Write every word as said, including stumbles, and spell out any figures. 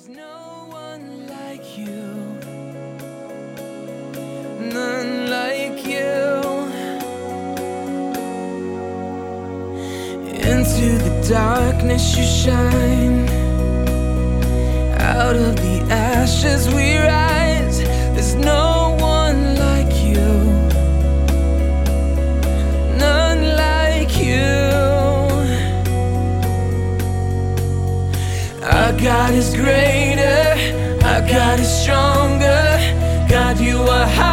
There's no one like you, none like you. Into the darkness you shine, out of the ashes we rise. There's no one like you, none like you. Our God is greater, our God is stronger. God, you are high.